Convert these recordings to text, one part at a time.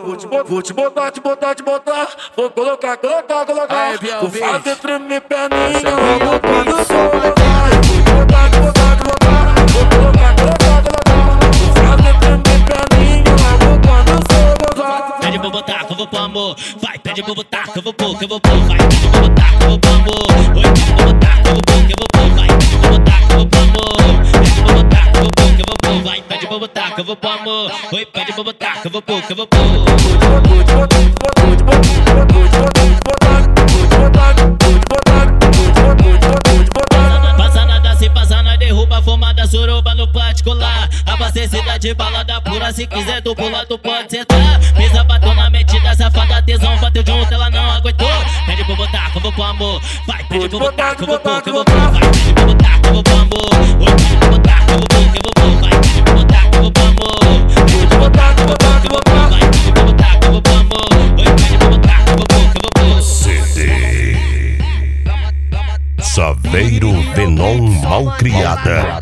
Vou te botar, te botar, te botar. Vou colocar, colocar, colocar. Vou fazer tremer perninha. Vou quando sou vai. Vou te botar, te botar, te botar. Vou colocar, colocar, colocar. Vou fazer tremer perninha. Vou quando sou vai. Pede pra botar que eu vou pôr amor. Vai, pede pra botar que eu vou pôr, que eu vou pôr. Vai, pede pra botar que eu vou pôr amor. Oi, pede pra botar que eu vou pôr, que eu vou pôr. Vai, pede pra botar que eu vou pôr amor. Pede pra botar que eu vou pôr, que eu vou pôr. Vai, pede pra botar que eu vou pôr amor. Oi, pede pra botar que eu vou pôr, que eu vou pôr. Passa nada, se passa na derruba, fumada, suruba no particular. Abastecida de balada pura, se quiser do lado pode sentar. Mesa bateu na metida, safada, tesão bateu junto, ela não aguentou. Pede pra botar que eu vou pôr amor. Vai, pede pra botar que eu vou pôr, que eu vou pôr. Vai, pede pra botar que eu vou pôr amor. Oi, pede pra botar que eu vou pôr, que eu vou pôr. Vai, pede pra botar que eu vou pôr amor. Pede pra botar que eu vou pôr, que eu vou pôr. Vai, pede pra botar que eu vou pôr amor. Oi, pede pra botar que eu vou pôr, que eu vou pôr. CD Saveiro Venom Malcriada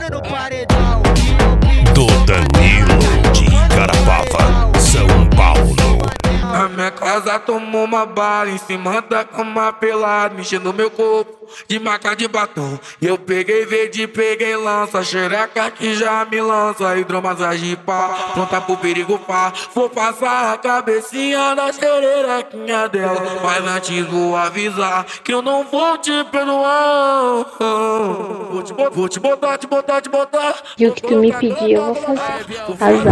do Danilo de Igarapava, São Paulo. A minha casa tomou uma bala em cima da cama pelada, mexendo meu corpo de maca de batom. E eu peguei verde, peguei lança, xereca que já me lança. Hidromassagem pá, pronta pro perigo pá. Vou passar a cabecinha na xerequinha dela, mas antes vou avisar que eu não vou te perdoar. Vou te botar, te botar, te botar. E o que tu me pedir eu vou fazer. Azar.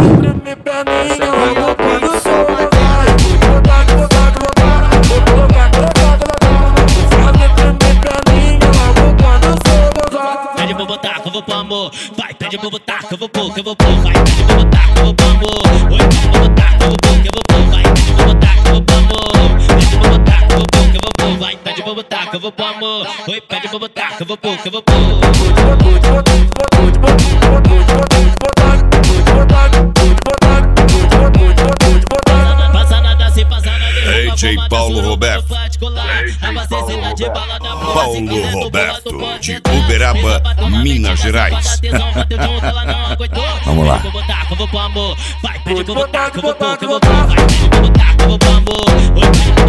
Pede pra botar que eu vou pôr amor. Vai, pede pra botar que eu vou pôr, que eu vou pôr. Vai, pede pra botar que eu vou pôr amor. Oi, pede pra botar que eu vou pôr, que eu vou pôr. Vai, pede pra botar que eu vou pôr amor. Pede pra botar que eu vou pôr, que eu vou pôr. Vai, pede pra botar que eu vou pôr amor. Oi, pede pra botar que eu vou pôr, que eu vou pôr. Passa nada, se passa na derruba, DJ Paulo Roberto. Paulo Roberto, de Uberaba, Minas Gerais. Vamos lá. Vai, pede pra botar que eu vou pôr, que eu vou pôr. Vai, pede pra botar que eu vou pôr amor. Oi, pede pra